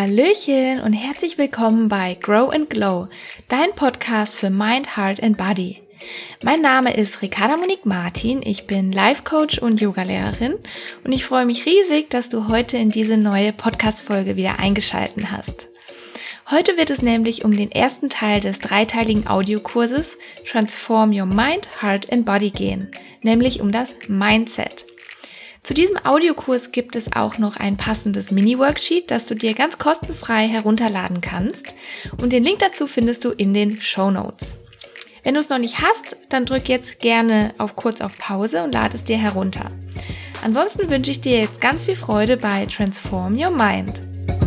Hallöchen und herzlich willkommen bei Grow and Glow, dein Podcast für Mind, Heart and Body. Mein Name ist Ricarda Monique Martin, ich bin Life Coach und Yogalehrerin und ich freue mich riesig, dass du heute in diese neue Podcast-Folge wieder eingeschaltet hast. Heute wird es nämlich um den ersten Teil des dreiteiligen Audiokurses Transform Your Mind, Heart and Body gehen, nämlich um das Mindset. Zu diesem Audiokurs gibt es auch noch ein passendes Mini-Worksheet, das du dir ganz kostenfrei herunterladen kannst und den Link dazu findest du in den Shownotes. Wenn du es noch nicht hast, dann drück jetzt gerne kurz auf Pause und lade es dir herunter. Ansonsten wünsche ich dir jetzt ganz viel Freude bei Transform Your Mind.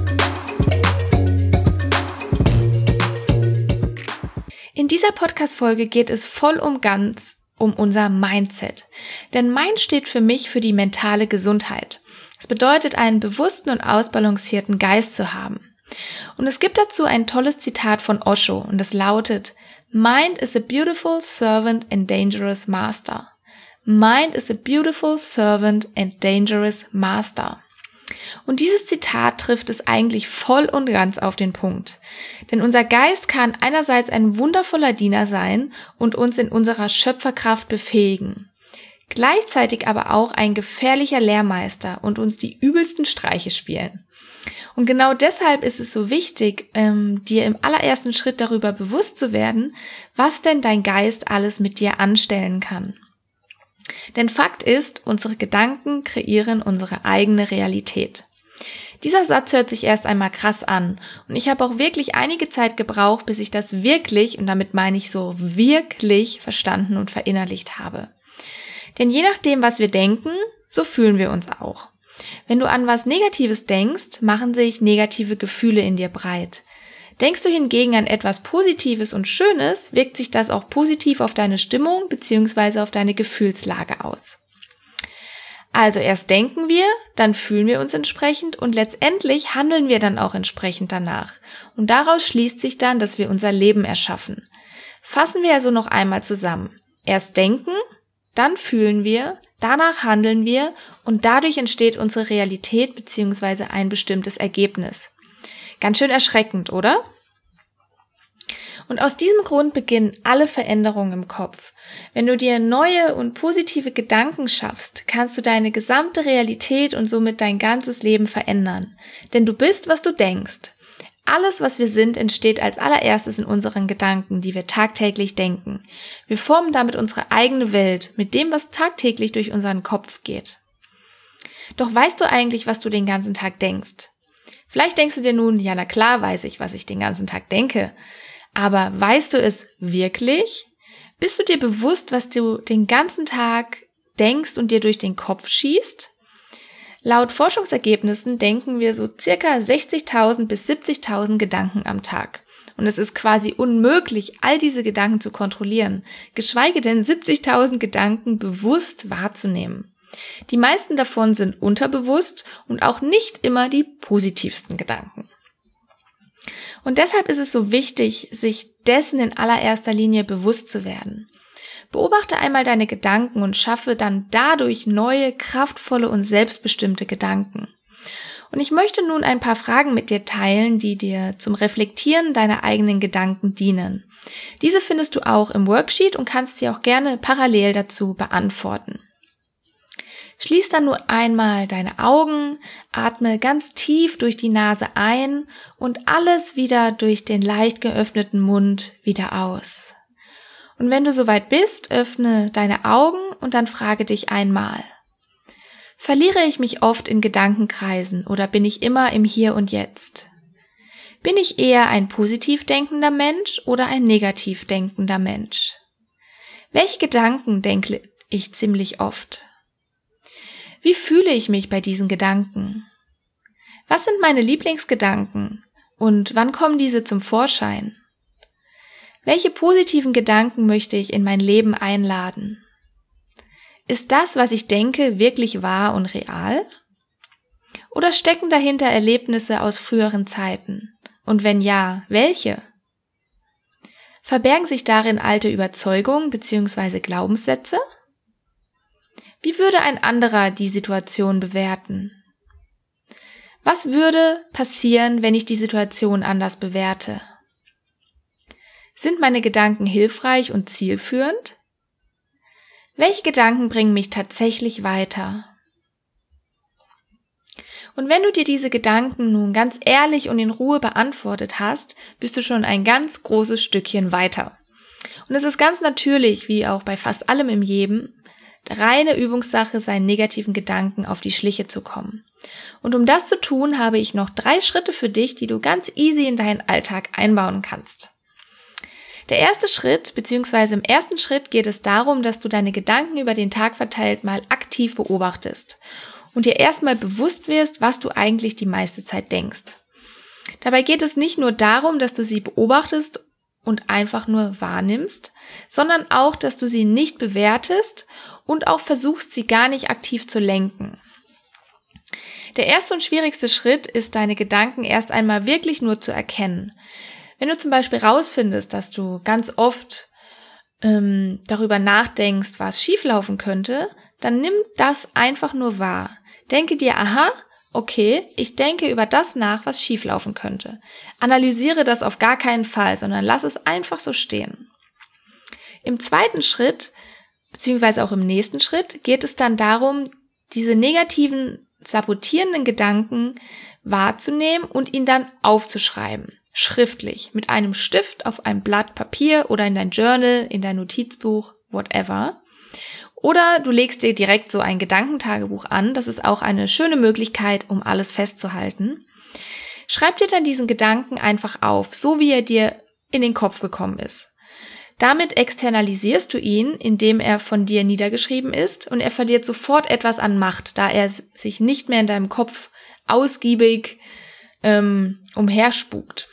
In dieser Podcast-Folge geht es voll und ganz um unser Mindset. Denn Mind steht für mich für die mentale Gesundheit. Es bedeutet, einen bewussten und ausbalancierten Geist zu haben. Und es gibt dazu ein tolles Zitat von Osho und es lautet: Mind is a beautiful servant and dangerous master. Mind is a beautiful servant and dangerous master. Und dieses Zitat trifft es eigentlich voll und ganz auf den Punkt. Denn unser Geist kann einerseits ein wundervoller Diener sein und uns in unserer Schöpferkraft befähigen. Gleichzeitig aber auch ein gefährlicher Lehrmeister und uns die übelsten Streiche spielen. Und genau deshalb ist es so wichtig, dir im allerersten Schritt darüber bewusst zu werden, was denn dein Geist alles mit dir anstellen kann. Denn Fakt ist, unsere Gedanken kreieren unsere eigene Realität. Dieser Satz hört sich erst einmal krass an und ich habe auch wirklich einige Zeit gebraucht, bis ich das wirklich, und damit meine ich so wirklich, verstanden und verinnerlicht habe. Denn je nachdem, was wir denken, so fühlen wir uns auch. Wenn du an was Negatives denkst, machen sich negative Gefühle in dir breit. Denkst du hingegen an etwas Positives und Schönes, wirkt sich das auch positiv auf deine Stimmung bzw. auf deine Gefühlslage aus. Also erst denken wir, dann fühlen wir uns entsprechend und letztendlich handeln wir dann auch entsprechend danach. Und daraus schließt sich dann, dass wir unser Leben erschaffen. Fassen wir also noch einmal zusammen. Erst denken, dann fühlen wir, danach handeln wir und dadurch entsteht unsere Realität bzw. ein bestimmtes Ergebnis. Ganz schön erschreckend, oder? Und aus diesem Grund beginnen alle Veränderungen im Kopf. Wenn du dir neue und positive Gedanken schaffst, kannst du deine gesamte Realität und somit dein ganzes Leben verändern. Denn du bist, was du denkst. Alles, was wir sind, entsteht als allererstes in unseren Gedanken, die wir tagtäglich denken. Wir formen damit unsere eigene Welt mit dem, was tagtäglich durch unseren Kopf geht. Doch weißt du eigentlich, was du den ganzen Tag denkst? Vielleicht denkst du dir nun, ja na klar weiß ich, was ich den ganzen Tag denke. Aber weißt du es wirklich? Bist du dir bewusst, was du den ganzen Tag denkst und dir durch den Kopf schießt? Laut Forschungsergebnissen denken wir so circa 60.000 bis 70.000 Gedanken am Tag. Und es ist quasi unmöglich, all diese Gedanken zu kontrollieren, geschweige denn 70.000 Gedanken bewusst wahrzunehmen. Die meisten davon sind unterbewusst und auch nicht immer die positivsten Gedanken. Und deshalb ist es so wichtig, sich dessen in allererster Linie bewusst zu werden. Beobachte einmal deine Gedanken und schaffe dann dadurch neue, kraftvolle und selbstbestimmte Gedanken. Und ich möchte nun ein paar Fragen mit dir teilen, die dir zum Reflektieren deiner eigenen Gedanken dienen. Diese findest du auch im Worksheet und kannst sie auch gerne parallel dazu beantworten. Schließ dann nur einmal deine Augen, atme ganz tief durch die Nase ein und alles wieder durch den leicht geöffneten Mund wieder aus. Und wenn du soweit bist, öffne deine Augen und dann frage dich einmal: Verliere ich mich oft in Gedankenkreisen oder bin ich immer im Hier und Jetzt? Bin ich eher ein positiv denkender Mensch oder ein negativ denkender Mensch? Welche Gedanken denke ich ziemlich oft? Wie fühle ich mich bei diesen Gedanken? Was sind meine Lieblingsgedanken und wann kommen diese zum Vorschein? Welche positiven Gedanken möchte ich in mein Leben einladen? Ist das, was ich denke, wirklich wahr und real? Oder stecken dahinter Erlebnisse aus früheren Zeiten? Und wenn ja, welche? Verbergen sich darin alte Überzeugungen bzw. Glaubenssätze? Wie würde ein anderer die Situation bewerten? Was würde passieren, wenn ich die Situation anders bewerte? Sind meine Gedanken hilfreich und zielführend? Welche Gedanken bringen mich tatsächlich weiter? Und wenn du dir diese Gedanken nun ganz ehrlich und in Ruhe beantwortet hast, bist du schon ein ganz großes Stückchen weiter. Und es ist ganz natürlich, wie auch bei fast allem im Leben, reine Übungssache, seinen negativen Gedanken auf die Schliche zu kommen. Und um das zu tun, habe ich noch 3 Schritte für dich, die du ganz easy in deinen Alltag einbauen kannst. Der erste Schritt, beziehungsweise im ersten Schritt geht es darum, dass du deine Gedanken über den Tag verteilt mal aktiv beobachtest und dir erstmal bewusst wirst, was du eigentlich die meiste Zeit denkst. Dabei geht es nicht nur darum, dass du sie beobachtest und einfach nur wahrnimmst, sondern auch, dass du sie nicht bewertest und auch versuchst, sie gar nicht aktiv zu lenken. Der erste und schwierigste Schritt ist, deine Gedanken erst einmal wirklich nur zu erkennen. Wenn du zum Beispiel rausfindest, dass du ganz oft darüber nachdenkst, was schieflaufen könnte, dann nimm das einfach nur wahr. Denke dir, aha, okay, ich denke über das nach, was schieflaufen könnte. Analysiere das auf gar keinen Fall, sondern lass es einfach so stehen. Im zweiten Schritt, beziehungsweise auch im nächsten Schritt, geht es dann darum, diese negativen, sabotierenden Gedanken wahrzunehmen und ihn dann aufzuschreiben. Schriftlich, mit einem Stift auf einem Blatt Papier oder in dein Journal, in dein Notizbuch, whatever. Oder du legst dir direkt so ein Gedankentagebuch an, das ist auch eine schöne Möglichkeit, um alles festzuhalten. Schreib dir dann diesen Gedanken einfach auf, so wie er dir in den Kopf gekommen ist. Damit externalisierst du ihn, indem er von dir niedergeschrieben ist und er verliert sofort etwas an Macht, da er sich nicht mehr in deinem Kopf ausgiebig umherspukt.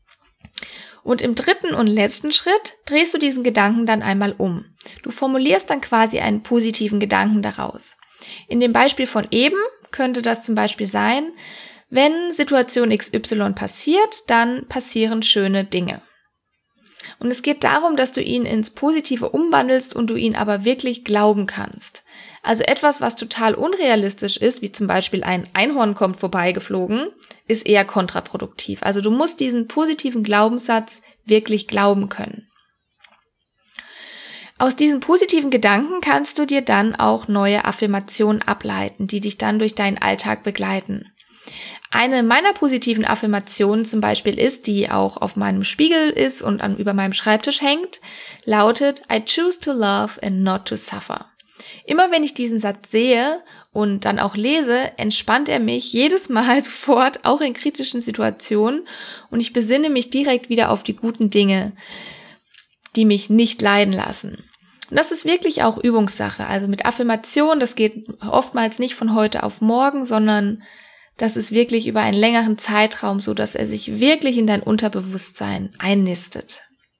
Und im dritten und letzten Schritt drehst du diesen Gedanken dann einmal um. Du formulierst dann quasi einen positiven Gedanken daraus. In dem Beispiel von eben könnte das zum Beispiel sein, wenn Situation XY passiert, dann passieren schöne Dinge. Und es geht darum, dass du ihn ins Positive umwandelst und du ihn aber wirklich glauben kannst. Also etwas, was total unrealistisch ist, wie zum Beispiel ein Einhorn kommt vorbeigeflogen, ist eher kontraproduktiv. Also du musst diesen positiven Glaubenssatz wirklich glauben können. Aus diesen positiven Gedanken kannst du dir dann auch neue Affirmationen ableiten, die dich dann durch deinen Alltag begleiten. Eine meiner positiven Affirmationen zum Beispiel ist, die auch auf meinem Spiegel ist und über meinem Schreibtisch hängt, lautet: I choose to love and not to suffer. Immer wenn ich diesen Satz sehe und dann auch lese, entspannt er mich jedes Mal sofort, auch in kritischen Situationen, und ich besinne mich direkt wieder auf die guten Dinge, die mich nicht leiden lassen. Und das ist wirklich auch Übungssache. Also mit Affirmation, das geht oftmals nicht von heute auf morgen, sondern das ist wirklich über einen längeren Zeitraum so, dass er sich wirklich in dein Unterbewusstsein einnistet.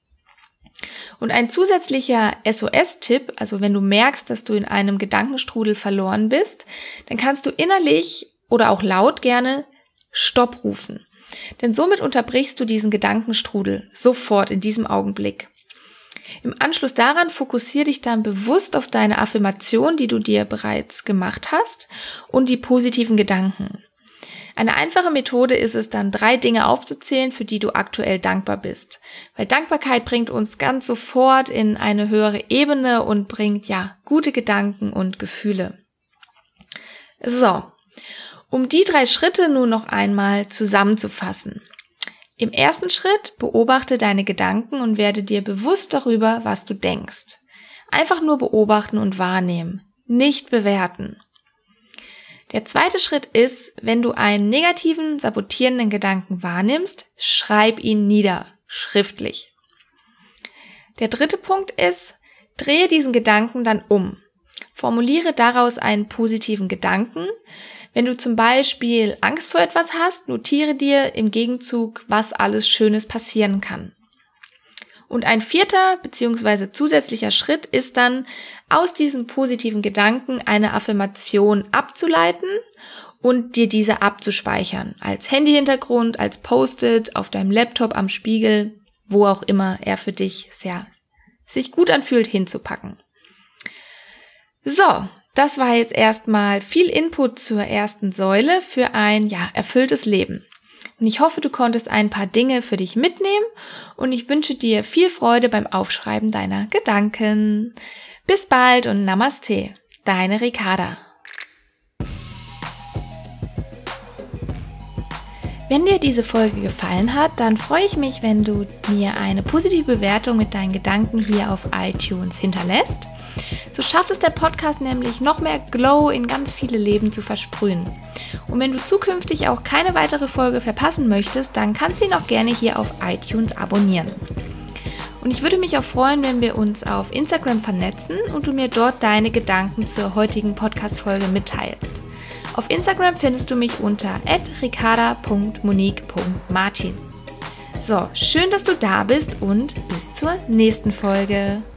Und ein zusätzlicher SOS-Tipp, also wenn du merkst, dass du in einem Gedankenstrudel verloren bist, dann kannst du innerlich oder auch laut gerne Stopp rufen. Denn somit unterbrichst du diesen Gedankenstrudel sofort in diesem Augenblick. Im Anschluss daran fokussiere dich dann bewusst auf deine Affirmation, die du dir bereits gemacht hast, und die positiven Gedanken. Eine einfache Methode ist es dann, 3 Dinge aufzuzählen, für die du aktuell dankbar bist. Weil Dankbarkeit bringt uns ganz sofort in eine höhere Ebene und bringt gute Gedanken und Gefühle. So, um die 3 Schritte nun noch einmal zusammenzufassen. Im ersten Schritt beobachte deine Gedanken und werde dir bewusst darüber, was du denkst. Einfach nur beobachten und wahrnehmen, nicht bewerten. Der zweite Schritt ist, wenn du einen negativen, sabotierenden Gedanken wahrnimmst, schreib ihn nieder, schriftlich. Der dritte Punkt ist, drehe diesen Gedanken dann um. Formuliere daraus einen positiven Gedanken. Wenn du zum Beispiel Angst vor etwas hast, notiere dir im Gegenzug, was alles Schönes passieren kann. Und ein 4. bzw. zusätzlicher Schritt ist dann, aus diesem positiven Gedanken eine Affirmation abzuleiten und dir diese abzuspeichern. Als Handyhintergrund, als Post-it, auf deinem Laptop, am Spiegel, wo auch immer er für dich sich gut anfühlt, hinzupacken. So, Das war jetzt erstmal viel Input zur ersten Säule für ein, erfülltes Leben. Und ich hoffe, du konntest ein paar Dinge für dich mitnehmen und ich wünsche dir viel Freude beim Aufschreiben deiner Gedanken. Bis bald und Namaste, deine Ricarda. Wenn dir diese Folge gefallen hat, dann freue ich mich, wenn du mir eine positive Bewertung mit deinen Gedanken hier auf iTunes hinterlässt. So schafft es der Podcast nämlich, noch mehr Glow in ganz viele Leben zu versprühen. Und wenn du zukünftig auch keine weitere Folge verpassen möchtest, dann kannst du ihn auch gerne hier auf iTunes abonnieren. Und ich würde mich auch freuen, wenn wir uns auf Instagram vernetzen und du mir dort deine Gedanken zur heutigen Podcast-Folge mitteilst. Auf Instagram findest du mich unter @ricarda.monique.martin. So, schön, dass du da bist und bis zur nächsten Folge.